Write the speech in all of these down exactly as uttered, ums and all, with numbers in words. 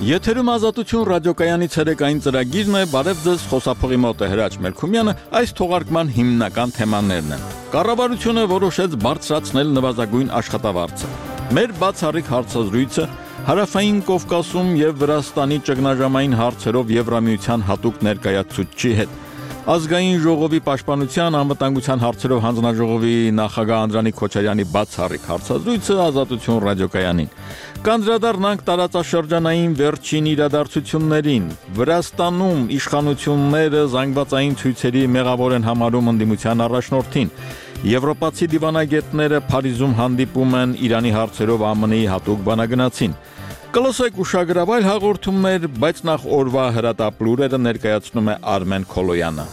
Եթերում ազատություն ռադիոկայանի ցերեկային ծրագիրն է, բարև ձեզ, խոսափողի մոտ է Հրաչ Մելքումյանը, այս թողարկման հիմնական թեմաներն են։ Կառավարությունը որոշեց բարձրացնել նվազագույն աշխատավարձը։ Մեր բացառիկ հարցազրույցը Հարավային Կովկասում եւ Վրաստանի ճգնաժամային հարցերով Եվրամիության հատուկ ներկայացուցչի հետ։ Ազգային ժողովի պաշտպանության անվտանգության հարցերով հանձնաժողովի նախագահ Անդրանիկ Քոչարյանի բացառիկ հարցազրույցը ազատություն ռադիոկայանին։ Կանդրադառնանք տարածաշրջանային վերջին իրադարձություններին։ Վրաստանում իշխանությունները զանգվածային ցույցերի մեղավոր են համարում ընդդիմության առաջնորդին։ Եվրոպացի դիվանագետները Փարիզում հանդիպում են Իրանի հարցերով ԱՄՆ -ի հատուկ բանագնացին։ Կլսեք ուշագրավ այլ հաղորդումներ, բայց նախ օրվա հրատապ լուրերը ներկայացնում է Արմեն Քոլոյանը։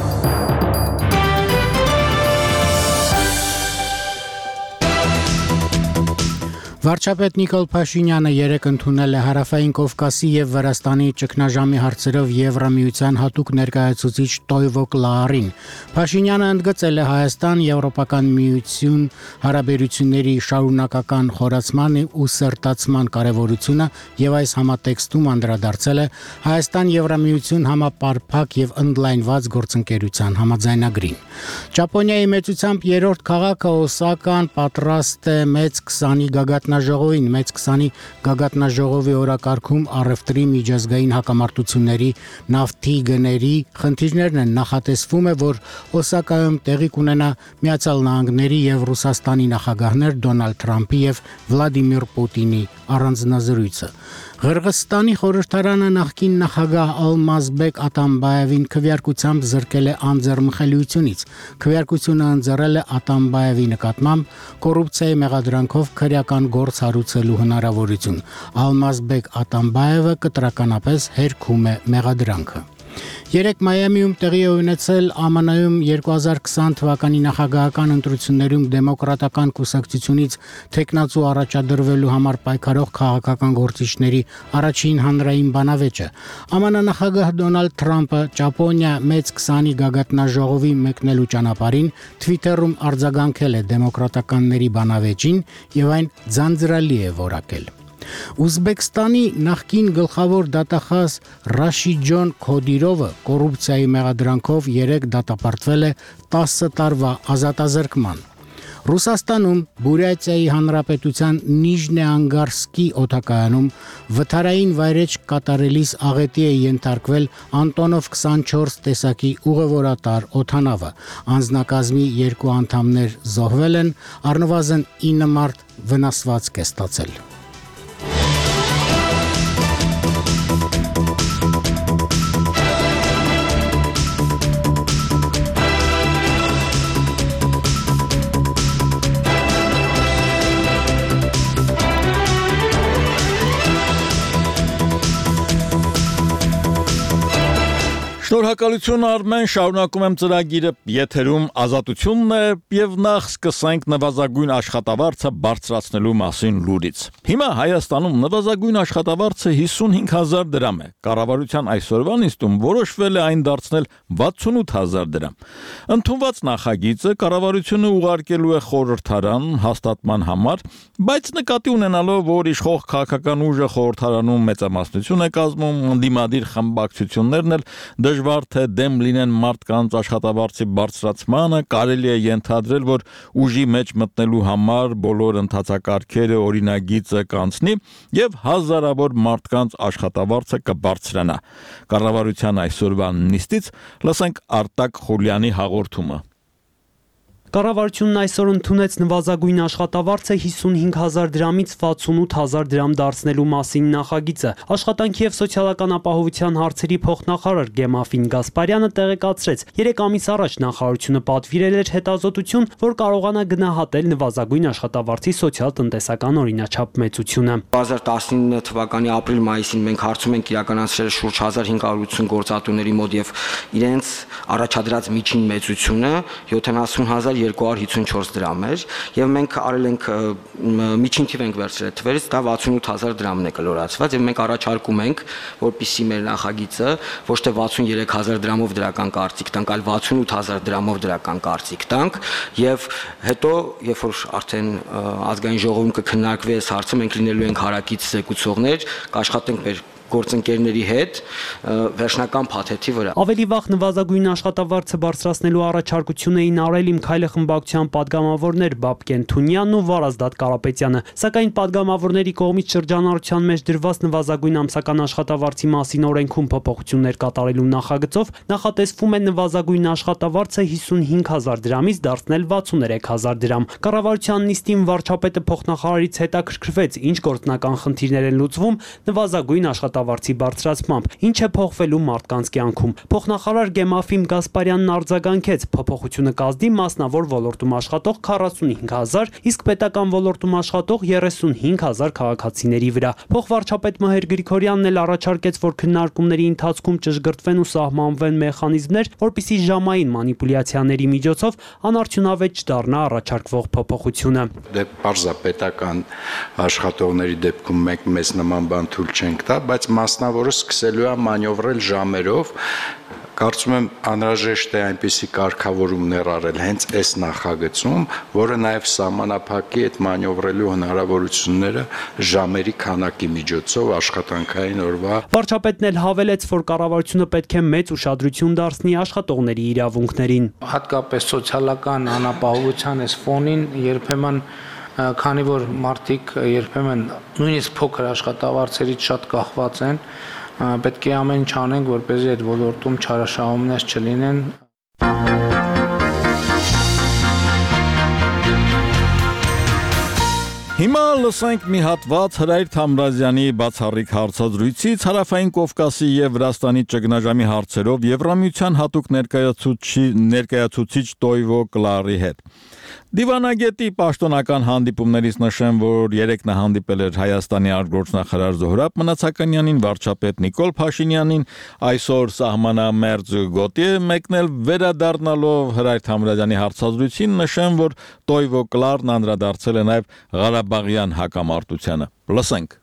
Վարչապետ Նիկոլ Փաշինյանը երեկ ընդունել է Հարավային Կովկասի եւ Վրաստանի ճգնաժամի հարցերով Եվրամիության հատուկ ներկայացուցիչ Տոյվո Կլարին։ Փաշինյանը ընդգծել է Հայաստան-Եվրոպական միություն հարաբերությունների շարունակական խորացման ու սրտացման կարեւորությունը եւ այս համատեքստում անդրադարձել է Հայաստան-Եվրամիություն համապարփակ եւ ընդլայնված գործընկերության համաձայնագրին։ Ճապոնիայի մեծությամբ երրորդ քաղաքը Օսական պատրաստ է մեծ քսանի գագաթնաժողովին մեծ քսանի գագաթնաժողովի օրակարգում առևտրի միջազգային հակամարտությունների նավթի գների խնդիրներն են նախատեսվում է, որ Օսակայում տեղի կունենա Միացյալ Նահանգների եւ Ռուսաստանի նախագահներ Դոնալդ Թրամփի եւ Վլադիմիր Պուտինի առանձնազրույցը։ Ղրղստանի խորհրդարանը նախկին նախագահ Ալմազբեկ Ատամբաևին քվեարկությամբ զրկել է անձեռնմխելիությունից։ Քվեարկությունը ընձեռել է Ատամբաևի նկատմամբ կոռուպցիայի մեղադրանքով քրեական գործ հարուցելու հնարավորություն։ Ալմազբեկ Ատամբաևը կտրականապես հերքում է մեղադրանքը։ Երեկ Մայամիում տեղի է ունեցել ԱՄՆ-ում երկու հազար քսան թվականի նախագահական ընտրություններում դեմոկրատական կուսակցությունից թեկնածու առաջադրվելու համար պայքարող քաղաքական գործիչների առաջին հանրային բանավեճը։ ԱՄՆ նախագահ Դոնալդ Թրամփը Ճապոնիա մեծ քսանի գագաթնաժողովի մեկնելու ճանապարհին Twitter-ում արձագանքել է դեմոկրատականների բանավեճին եւ այն ձանձրալի է որակել։ Ուզբեկստանի նախկին գլխավոր դատախազ Ռաշիջոն Քոդիրովը կոռուպցիայի մեղադրանքով երեկ դատապարտվել է տասը տարվա ազատազրկման։ Ռուսաստանում Բուրյատիայի հանրապետության Նիժնեանգարսկի օդակայանում վթարային վայրեջք կատարելիս աղետի է ենթարկվել Անտոնով քսանչորս տեսակի ուղևորատար օդանավը։ Անձնակազմի երկու անդամներ զոհվել են, առնվազն ինը մարդ վնասվածք է ստացել։ Շնորհակալություն Արմեն, շարունակում եմ ծրագիրը, եթերում ազատությունն է եւ նախ սկսենք նվազագույն աշխատավարձը բարձրացնելու մասին լուրից։ Հիմա Հայաստանում նվազագույն աշխատավարձը հիսունհինգ հազար դրամ է։ Կառավարության այսօրվա նիստում որոշվել է այն դարձնել վաթսունութ հազար դրամ։ Ընդունված նախագիծը կառավարությունը ուղարկելու է խորհրդարան հաստատման համար, բայց նկատի ունենալով, որ իշխող քաղաքական ուժը խորհրդարանում մեծամասնություն է կազմում, ընդդիմադիր խմբակցություններն էլ դժվար թե դեմ լինեն մարդկանց աշխատավարձի բարձրացմանը, կարելի է ենթադրել, որ ուժի մեջ մտնելու համար բոլոր ընթացակարգերը օրինագիծը կանցնի եւ հազարավոր մարդկանց աշխատավարձը կբարձրանա։ Կառավարության այսօրվա նիստից լսենք Արտակ Խուլյանի հաղորդումը։ Կառավարությունն այսօր ընդունեց նվազագույն աշխատավարձը հիսունհինգ հազար դրամից վաթսունութ հազար դրամ դարձնելու մասին նախագիծը։ Աշխատանքի եւ սոցիալական ապահովության հարցերի փոխնախարար Գեմաֆին Գասպարյանը տեղեկացրեց, երեք ամիս առաջ նախարարությունը պատվիրել էր հետազոտություն, որ կարողանա գնահատել նվազագույն աշխատավարձի սոցիալ-տնտեսական օրինաչափ մեծությունը։ երկու հազար տասնինը թվականի ապրիլ-մայիսին մենք հարցում ենք իրականացրել շուրջ հազար հինգ հարյուր ութսուն գործատուների մոտ եւ իրենց առաջադրած միջին մեծությունը յոթանասուն հազար երկու հարյուր հիսունչորս դրամ էր եւ մենք արել ենք միջին թիվ ենք վերցրել թվերից, դա վաթսունութ հազար դրամն է կլորացված եւ մենք առաջարկում ենք, որպեսզի մեր նախագիծը ոչ թե վաթսուններեք հազար դրամով դրական կարծիք տանք, այլ վաթսունութ հազար դրամով դրական կարծիք տանք եւ հետո երբ որ արդեն ազգային ժողովում կքննարկվի այս հարցը, մենք լինելու ենք հարակից զեկուցողներ, կաշխատենք մեր գործընկերների հետ վերջնական փաթեթի վրա։ Ավելի վաղ նվազագույն աշխատավարձը բարձրացնելու առաջարկություն էին արել Իմ քայլը խմբակցության падգամավորներ Բաբկեն Թունյանն ու Վարազդատ Կարապետյանը, սակայն падգամավորների կողմից շրջանառության մեջ դրված նվազագույն ամսական աշխատավարձի մասին օրենքում փոփոխություններ կատարելու նախագծով նախատեսվում է նվազագույն աշխատավարձը հիսունհինգ հազար դրամից դարձնել վաթսուներեք հազար դրամ։ Կառավարության նիստին վարչապետը փոխնախարարից հետաքրքրվեց, ինչ գործնական խնդիրներ են լուծվում նվազագույն աշխատավարձի բարձրացմամբ, ինչ է փոխվելու մարդկանց կյանքում։ Փոխնախարար Գեմաֆիմ Գասպարյանն արձագանքեց, փոփոխությունը կազդի մասնավոր ոլորտում աշխատող քառասունհինգ հազար, իսկ պետական ոլորտում աշխատող երեսունհինգ հազար քաղաքացիների վրա։ Փոխվարչապետ Մհեր Գրիգորյանն էլ առաջարկեց, որ քննարկումների ընթացքում ճշգրտվեն ու սահմանվեն մեխանիզմներ, որպեսզի ժամային մանիպուլյացիաների միջոցով անարդյունավետ չդառնա առաջարկվող փոփոխությունը։ Դե պարզապետական աշխատողների դեպքում մենք մեզ նման բան թույլ չենք տա, բայց մասնավորը սկսելու է մանյովրել ժամերով։ Կարծում եմ անհրաժեշտ է այնպիսի կարգավորում ներառել հենց այս նախագծում, որը նաև սահմանափակի այդ մանյովրելու հնարավորությունները ժամերի քանակի միջոցով աշխատանքային օրվա։ Վարչապետն էլ հավելեց, որ կառավարությունը պետք է մեծ ուշադրություն դարձնի աշխատողների իրավունքներին։ Հատկապես սոցիալական անապահովության այս ֆոնին երբեմն քանի որ մարդիկ երբեմն նույնիսկ փոքր աշխատավարձերից շատ կախված են, պետք է ամեն ինչ անենք, որպեսզի այդ ոլորտում չարաշահումներ չլինեն։ Հիմա լսենք մի հատված Հրայր Թամրազյանի բացառիկ հարցազրույցից Հարավային Կովկասի եւ Վրաստանի ճգնաժամի հարցերով Եվրամիության հատուկ ներկայացուցիչ ներկայացուցիչ Տոյվո Կլարի հետ։ Դիվանագետի պաշտոնական հանդիպումներից նշեմ, որ երեկ նա հանդիպել էր Հայաստանի արտգործնախարար Զոհրաբ Մնացականյանին, վարչապետ Նիկոլ Փաշինյանին, այսօր սահմանամերձ գոտի է մեկնել վերադառնալով Հրայր Թամրազյանի հարցազրույցին, նշեմ, որ Տոյվո Կլարն անդրադարձել է նաև Ղարաբաղյան հակամարտությանը։ Լսենք։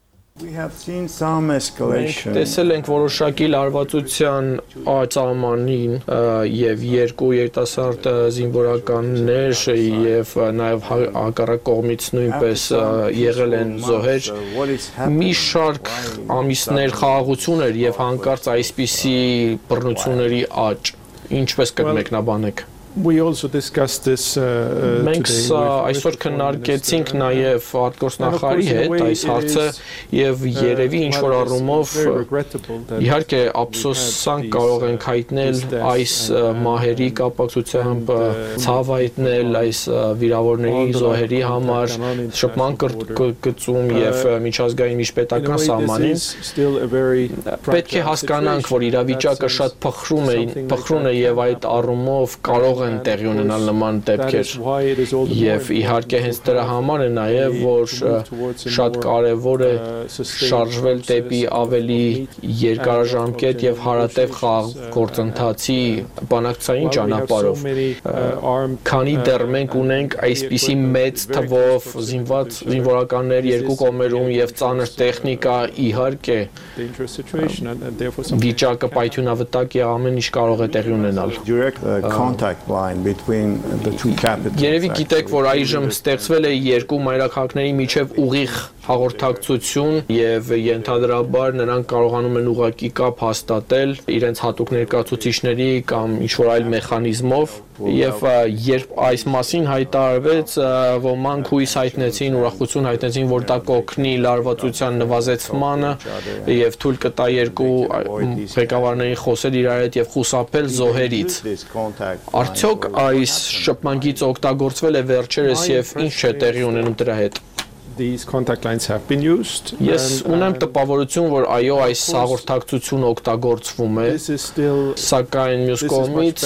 Մենք տեսել ենք որոշակի լարվածության ծավալին եւ երկու երիտասարդ զինվորականներ եւ նաեւ հակառակ կողմից նույնպես եղել են զոհեր։ Մի շարք ամիսներ խաղաղություն էր եւ հանկարծ այսպիսի բռնությունների աճ։ Ինչպես կմեկնաբանեք։ We also discussed this uh, Մենք այսօր քննարկեցինք նաև արտգործնախարարի հետ այս հարցը եւ երևի ինչ որ առումով իհարկե ափսոսանք կարող ենք հայտնել այս մահերի կապակցությամբ ցավ հայտնել այս վիրավորների զոհերի համար շփման գծում եւ միջազգային միջպետական սահմանին պետք է հասկանանք որ իրավիճակը շատ փխրում է փխրուն է եւ այդ առումով կարող են տեղի ունենալ նման դեպքեր եւ իհարկե հենց դրա համար է նաեւ որ շատ կարեւոր է շարժվել դեպի ավելի երկարաժամկետ եւ հարատև գործընթացի բանակցային ճանապարհով քանի դեռ մենք ունենք այսպիսի մեծ թվով զինված զինվորականներ երկու կողմերում եւ ծանր տեխնիկա իհարկե վիճակը պայթյունավտակ է ամեն ինչ կարող է տեղի ունենալ between the two capitals. Երևի գիտեք, որ այժմ ստեղծվել է երկու մայրաքաղաքների միջև ուղիղ հաղորդակցություն եւ ենթադրաբար նրանք կարողանում են ուղղակի կապ հաստատել իրենց հատուկ ներկայացուցիչների կամ ինչ-որ այլ մեխանիզմով եւ երբ այս մասին հայտարարվեց ոմանք հույս հայտնեցին, ուրախություն հայտնեցին, որ դա կօգնի լարվածության նվազեցմանը եւ թույլ կտա երկու ղեկավարներին խոսել իրար հետ եւ խուսափել զոհերից։ Արդյոք այս շփմանգից օգտագործվել է վերջերս եւ ինչ է տեղի ունենում դրա հետ։ These contact lines have been used. Ես ունեմ տպավորություն, որ այո, այս հաղորդակցությունը օգտագործվում է, սակայն մյուս կողմից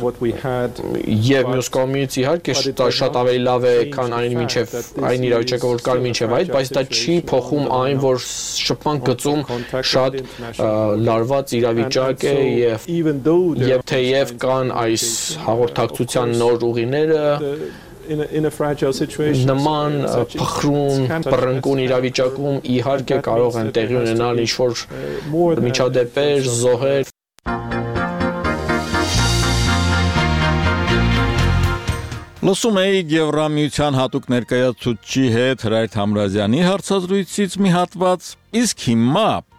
եւ մյուս կողմից իհարկե շատ ավելի լավ է, քան այն մինչեւ այն իրավիճակը, որ կար մինչեւ այդ, բայց դա չի փոխում այն, որ շփման գծում շատ լարված իրավիճակ է եւ եւ թեև կան այս հաղորդակցության նոր ուղիները In a, in a fragile situation նման փխրուն բռնկուն իրավիճակում իհարկե կարող են տեղի ունենալ ինչ-որ միջադեպեր, զոհեր։ Լսում էիք Եվրամիության հատուկ ներկայացուցչի հետ Հրայր Թամրազյանի հարցազրույցից մի հատված, իսկ հիմա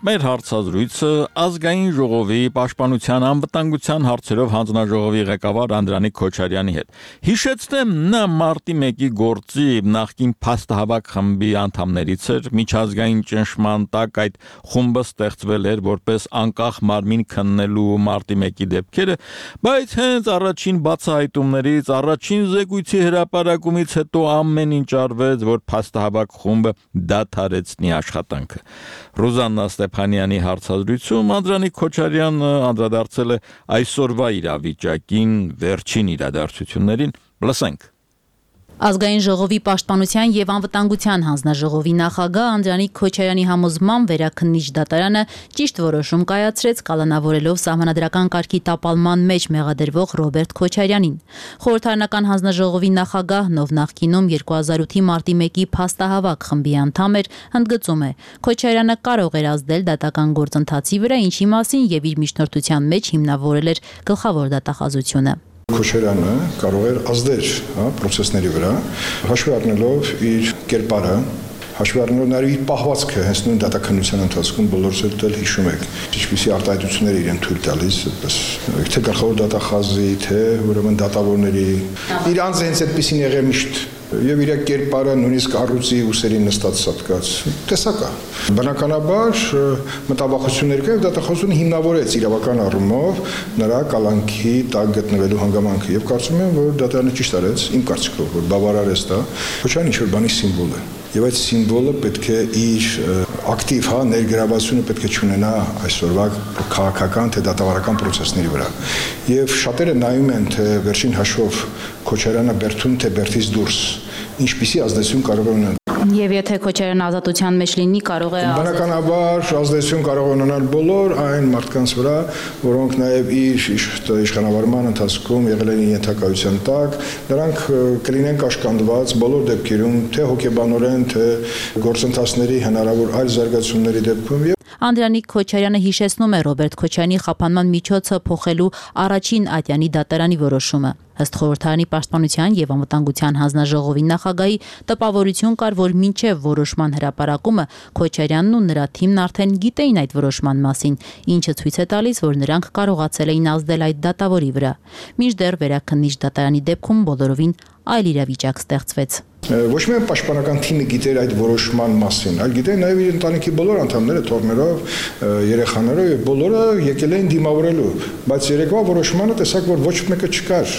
Մեր հարցազրույցը ազգային ժողովի պաշտպանության անվտանգության հարցերով հանձնաժողովի ղեկավար Անդրանիկ Քոչարյանի հետ։ Հիշեցնեմ, նա մարտի մեկի գործի նախկին փաստահավաք խմբի անդամներից էր, միջազգային ճնշման տակ այդ խումբը ստեղծվել էր որպես անկախ մարմին քննելու մարտի մեկի դեպքերը, բայց հենց առաջին բացահայտումներից, առաջին զեկույցի հրապարակումից հետո ամեն ինչ արվեց, որ փաստահավաք խումբը դադարեցնի աշխատանքը։ Ռուզաննա Ստեփանյանի հարցազրույցում Անդրանիկ Քոչարյանը անդրադարձել է այսօրվա իրավիճակին, վերջին իրադարձություններին, լսենք։ Ազգային ժողովի պաշտպանության եւ անվտանգության հանձնաժողովի նախագահ Անդրանիկ Քոչարյանի համոզմամբ վերաքննիչ դատարանը ճիշտ որոշում կայացրեց, կալանավորելով սահմանադրական կարգի տապալման մեջ մեղադրվող Ռոբերտ Քոչարյանին։ Խորհրդարանական հանձնաժողովի նախագահ նով նախկինում երկու հազար ութի մարտի մեկի փաստահավաք խմբի անդամ էր, ընդգծում է. Քոչարյանը կարող էր ազդել դատական գործընթացի վրա, ինչի մասին եւ իր միջնորդության մեջ հիմնավորել էր գլխավոր դատախազությունը։ Քոչարյանը կարող էր ազդել, հա, process-ների վրա, հաշվի առնելով իր կերպարը, հաշվի առնելով նաև իր պահվածքը, հենց նույն դատաքննության ընթացքում բոլորս էլ հիշում եք, ինչպիսի արտահայտություններ իրեն թույլ տալիս, այդպես թե գլխավոր դատախազի, թե ուրեմն դատավորների, իր անձը հենց այդպեսին եղել միշտ եւ իր կերպարը նույնիսկ առուծի ուսերին նստած սատկած տեսակա բնականաբար մտավախություններ կա եւ դատախազությունը հիմնավորեց իրավական առումով նրա կալանքի տակ գտնվելու հանգամանքը եւ կարծում եմ որ դատարանը ճիշտ արեց իմ կարծիքով որ բավարարեց դա Քոչարյանը ինչ-որ բանի սիմվոլ է եւ այդ սիմվոլը պետք է իր ակտիվ հա ներգրավվածությունը պետք է չունենա այսօրվա քաղաքական թե դատավարական process-ների վրա եւ շատերը նայում են թե վերջին հաշվով Քոչարյանը Բերթուն թե Բերթից դուրս ինչպիսի ազդեցություն կարող է ունենալ Եվ եթե Քոչարյանը ազատության մեջ լինի, կարող է բնականաբար ազդեցություն կարող է ունենալ բոլոր այն մարդկանց վրա, որոնք նաև իր իշխանավարման ընթացքում եղել են ենթակայության տակ, նրանք կլինեն կաշկանդված բոլոր դեպքերում, թե հոգեբանորեն, թե գործընթացների հնարավոր այլ զարգացումների դեպքում։ Անդրանիկ Քոչարյանը հիշեցնում է Ռոբերտ Քոչարյանի խափանման միջոցը փոխելու առաջին ատյանի դատարանի որոշումը։ Ըստ խորհրդարանի պաշտպանության եւ անվտանգության հանձնաժողովի նախագահի տպավորություն կար, որ մինչեւ որոշման հրապարակումը Քոչարյանն ու նրա թիմն արդեն գիտեին այդ որոշման մասին, ինչը ցույց է տալիս, որ նրանք կարողացել էին ազդել այդ դատավորի վրա։ Մինչդեռ վերաքննիչ դատարանի դեպքում բոլորովին այլ իրավիճակ ստեղծվեց։ Ոչ միայն պաշտպանական թիմը գիտեր այդ որոշման մասին, այլ գիտեր նաև իր ընտանիքի բոլոր անդամները, թոռներով, երեխաներով եւ բոլորը եկել էին դիմավորելու, բայց երեկվա որոշմանը տեսակ որ ոչ մեկը չկար։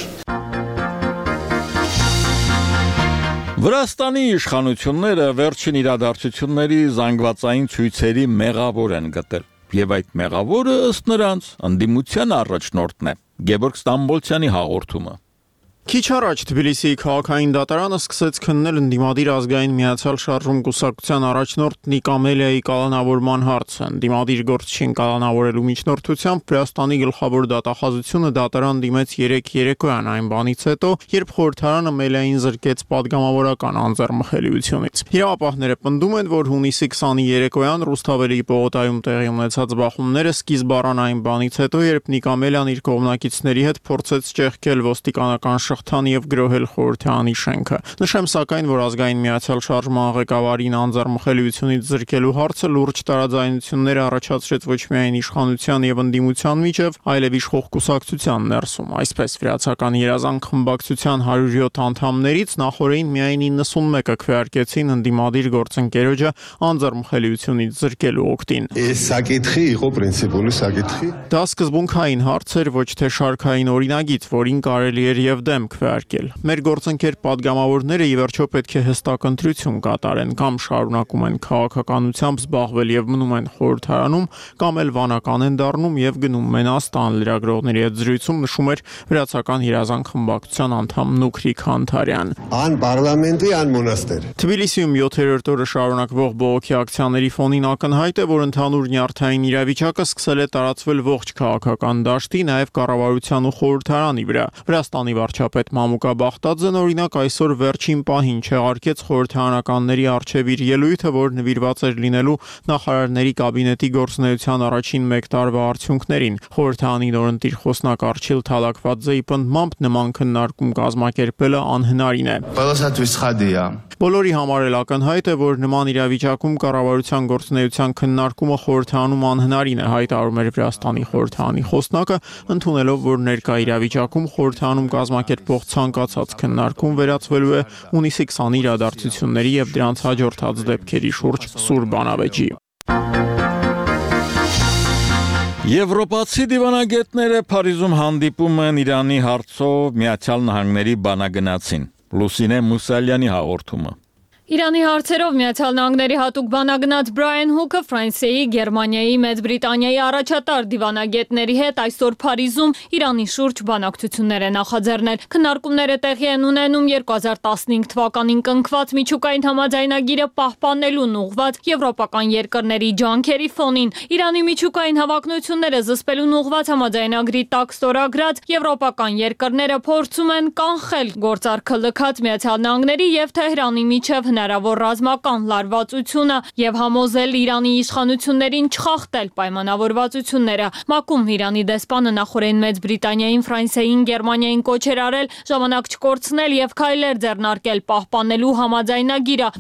Վրաստանի իշխանությունները վերջին իրադարձությունների զանգվածային ցույցերի մեղավոր են գտել, եւ այդ մեղավորը ըստ նրանց ընդդիմության առաջնորդն է։ Գեորգ Ստամբոլցյանի հաղորդումը։ Քիչ առաջ Թբիլիսիի քաղաքային դատարանը սկսեց քննել ընդդիմադիր ազգային միացյալ շարժում կուսակցության առաջնորդ Նիկ Ամելիայի կալանավորման հարցը։ Ընդդիմադիր գործչին կալանավորելու միջնորդությամբ Վրաստանի գլխավոր դատախազությունը դատարան դիմեց երեք երեկոյան այն բանից հետո, երբ խորհրդարանը Ամելիային զրկեց падգամավորական անձեռմխելիությունից։ Իրավապահները պնդում են, որ հունիսի քսանի երեկոյան Ռուսթավելի պողոտայում տեղի ունեցած բախումները սկիզբ առան այն բանից հետո, երբ Նիկ Ամելիան իր կողմնակիցների հետ փորձեց ճեղքել ոստիկանական շղթան եւ գրոհել խորհրդարանի շենքը։ Նշեմ սակայն, որ ազգային միացյալ շարժման ղեկավարին անձեռմխելիությունից զրկելու հարցը լուրջ տարաձայնություններ առաջացրեց ոչ միայն իշխանության եւ ընդդիմության միջև, այլև իշխող կուսակցության ներսում։ Այսպես վրացական երազանք խմբակցության հարյուր յոթ անդամներից նախորդին միայն իննսունմեկը քվեարկեցին ընդդիմադիր գործընկերոջը անձեռմխելիությունից զրկելու օգտին։ Դա սկզբունքային հարց էր, ոչ թե շարքային օրինագիծ, որին կարելի էր եւ դեմ քվեարկել։ Մեր գործընկեր падգամավորները ի վերջո պետք է հստակ ընտրություն կատարեն, կամ շարունակում են քաղաքականությամբ զբաղվել եւ մնում են խորհրդարանում, կամ էլ վանական են դառնում եւ գնում Մենաստան լրագրողների հետ զրույցում նշում էր վրացական երազանք խմբակցության անդամ Նուքրիկ Հանթարյան։ Ան պարլամենտի ան մոնաստեր։ Թբիլիսիում յոթերորդ օրը շարունակվող բողոքի ակցիաների ֆոնին ակնհայտ է, որ ընդհանուր նյարդային իրավիճակը սկսել է տարածվել ողջ քաղաքական դաշտի, նաեւ կառավարության ու խորհրդարանի վրա։ Վրաստանի վարչապետ վարչապետ Մամուկա Բախտաձեն օրինակ այսօր վերջին պահին չեղարկեց խորհրդարանականների առջև իր ելույթը, որ նվիրված էր լինելու նախարարների կաբինետի գործունեության առաջին մեկ տարվա արդյունքներին։ Խորհրդարանի նորընտիր խոսնակ Արչիլ Թալակվաձեի պնդմամբ նման քննարկում կազմակերպելը անհնարին է։ Բոլորի համար էլ ակնհայտ է, որ նման իրավիճակում կառավարության գործունեության քննարկումը խորհրդարանում անհնարին է, հայտարարում էր Վրաստանի խորհրդարանի խոսնակը, ընդունելով, որ ներկա իրավիճակում խորհրդարանում կազմակերպվող ցանկացած քննարկում վերածվելու է հունիսի քսանի իրադարձությունների եւ դրանց հաջորդած դեպքերի շուրջ սուր բանավեճի։ Եվրոպացի դիվանագետները Փարիզում հանդիպում են Իրանի հարցով Միացյալ Նահանգների բանագնացին։ Լուսինե Մուսալյանի հաղորդումը։ Իրանի հարցերով Միացյալ Նահանգների հատուկ բանագնաց Բրայան Հուքը Ֆրանսիայի, Գերմանիայի, Մեծ Բրիտանիայի առաջատար դիվանագետների հետ այսօր Փարիզում Իրանի շուրջ բանակցություններ է նախաձեռնել։ Քննարկումները տեղի են ունենում երկու հազար տասնհինգ թվականին կնքված միջուկային համաձայնագիրը պահպանելուն ուղղված եվրոպական երկրների ջանքերի ֆոնին։ Իրանի միջուկային հավակնությունները զսպելուն ուղղված համաձայնագրի տակ ստորագրած եվրոպական երկրները փորձում են կանխել գործարքը լքած Միացյալ Նահանգների եւ Թեհրանի միջև հնարավոր ռազմական լարվածությունը եւ համոզել Իրանի իշխանություններին չխախտել պայմանավորվածությունները։ ՄԱԿ-ում Իրանի դեսպանը նախորդին Մեծ Բրիտանիային, Ֆրանսիային, Գերմանիային կոչեր արել ժամանակ չկորցնել եւ քայլեր ձեռնարկել պահպանելու համաձայնագիրը,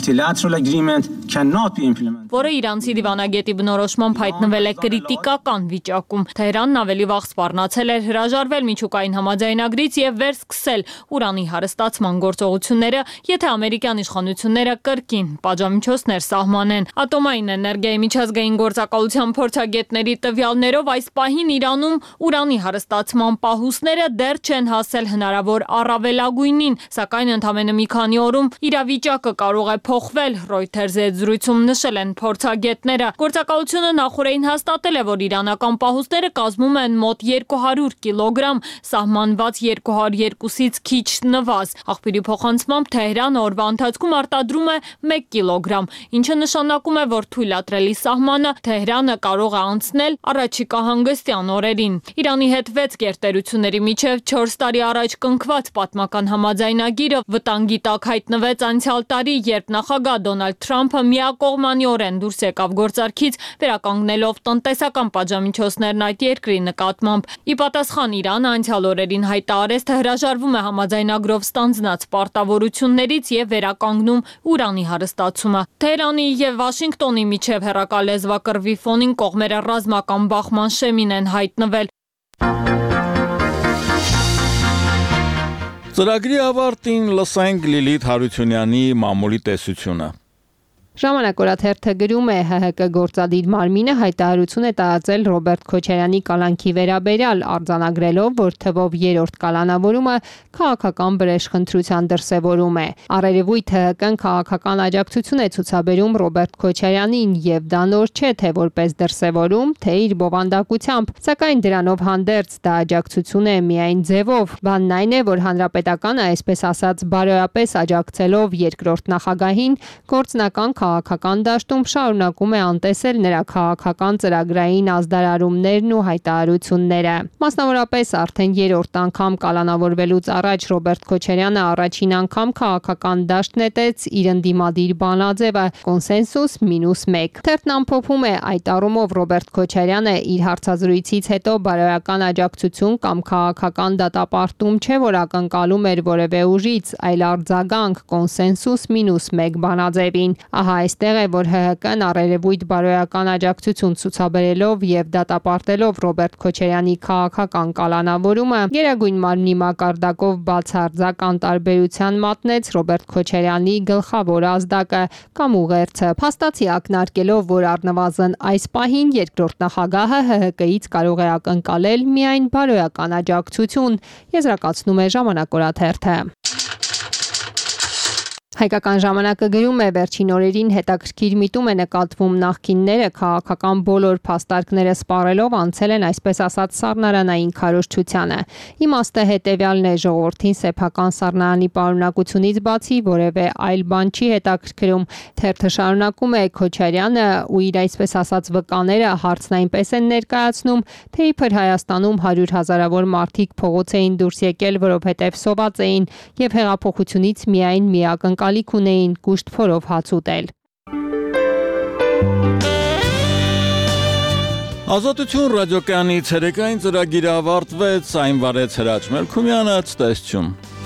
որը իրանցի դիվանագետի բնորոշմամբ հայտնվել է կրիտիկական վիճակում։ Թեհրանն ավելի վաղ սպառնացել էր հրաժարվել միջուկային համաձայնագրից եւ վերսկսել ուրանի հարստացման գործողությունները, եթե ամերիկյան իշխանությունները կրկին պատժամիջոցներ սահմանեն։ Ատոմային էներգիայի միջազգային գործակալության փորձագետների տվյալներով այս պահին Իրանում ուրանի հարստացման պահուստները դեռ չեն հասել հնարավոր առավելագույնին, սակայն ընդամենը մի քանի օրում իրավիճակը կարող է փոխվել, Reuters-ի հետ զրույցում նշել են փորձագետները։ Գործակալությունը նախորդին հաստատել է, որ իրանական պահուստները կազմում են մոտ երկու հարյուր կիլոգրամ, սահմանված երկու հարյուր երկուսից քիչ նվազ։ Աղբյուրի փոխանցմամբ Թեհրանը օրվա ընթացքում արտադրում է մեկ կիլոգրամ, ինչը նշանակում է, որ թույլատրելի սահմանը Թեհրանը կարող է անցնել առաջիկա հանգստյան օրերին։ Իրանի հետ վեց գերտերությունների միջև չորս տարի առաջ կնքված պատմական համաձայնագիրը վտանգի տակ հայտնվեց անցյալ տարի, երբ նախագահ Դոնալդ Թրամփը միակողմանիորեն դուրս եկավ գործարքից, վերականգնելով տնտեսական պատժամիջոցներն այդ երկրի նկատմամբ։ Ի պատասխան Իրանը անցյալ օրերին հայտարարեց, թե հրաժարվում է համաձայնագրով ստանձնած պարտավորություններից եւ վերականգնում ուրանի հարստացումը։ Թեհրանի եւ Վաշինգտոնի միջև հեռակալեզվակռվի ֆոնին կողմերը ռազմական բախման շեմին են հայտնվել։ Ծրագրի ավարտին լսենք Լիլիթ Հարությունյանի մամուլի տեսությունը։ Ժամանակ օրաթերթը գրում է ՀՀԿ գործադիր մարմինը հայտարարություն է տարածել Ռոբերտ Քոչարյանի կալանքի վերաբերյալ, արձանագրելով, որ թվով երրորդ կալանավորումը քաղաքական բրեշխնդրության դրսևորում է։ Առերևույթ ՀՀԿ-ն քաղաքական աջակցություն է ցուցաբերում Ռոբերտ Քոչարյանին եւ դա նոր չէ, թե որպես դրսևորում, թե իր բովանդակությամբ, սակայն դրանով հանդերձ դա աջակցություն է միայն ձևով։ Բանն այն է, որ հանրապետականը, այսպես ասած, բարոյապես աջակցելով երկրորդ նախագահին, գործնական քաղաքական դաշտում շարունակում է անտեսել նրա քաղաքական ծրագրային ազդարարումներն ու հայտարարությունները։ Մասնավորապես արդեն երրորդ անգամ կալանավորվելուց առաջ Ռոբերտ Քոչարյանը առաջին անգամ քաղաքական դաշտ նետեց իր ընդդիմադիր բանաձևը կոնսենսուս մինուս մեկ։ Թերթն ամփոփում է այդ առումով Ռոբերտ Քոչարյանը իր հարցազրույցից հետո բարոյական աջակցություն կամ քաղաքական դատապարտում չէ, որ ակնկալում էր որևէ ուժից, այլ արձագանք կոնսենսուս մինուս մեկ բանաձևին։ Ահա այստեղ է, որ ՀՀԿ-ն առերևույթ բարոյական աջակցություն ցուցաբերելով եւ դատապարտելով Ռոբերտ Քոչարյանի քաղաքական կալանավորումը, Գերագույն մարմնի մակարդակով բացարձակ անտարբերության մատնեց Ռոբերտ Քոչարյանի գլխավոր ազդակը կամ ուղերձը, փաստացի ակնարկելով, որ առնվազն այս պահին երկրորդ նախագահը ՀՀԿ-ից կարող է ակնկալել միայն բարոյական աջակցություն, եզրակացնում է Ժամանակ օրաթերթը։ Հայկական ժամանակը գրում է վերջին օրերին հետաքրքիր միտում է նկատվում նախկինները քաղաքական բոլոր փաստարկները սպառելով անցել են այսպես ասած սառնարանային քարոզչությանը։ Իմաստը հետևյալն է ժողովրդին սեփական սառնարանի պարունակությունից բացի որևէ այլ բան չի հետաքրքրում։ Թերթը շարունակում է Քոչարյանը ու իր այսպես ասած վկաները հարցն այնպես են ներկայացնում, թե իբր Հայաստանում հարյուր հազարավոր մարդիկ փողոց էին դուրս եկել, որովհետև սոված էին եւ հեղափոխությունից միայն մի ակնկալիք ունեին կուշտ փորով հաց ուտել։ Ազատություն ռադիոկայանի ցերեկային ծրագիրը ավարտվեց, այն վարեց Հրաչ Մելքումյանը, ցտեսություն։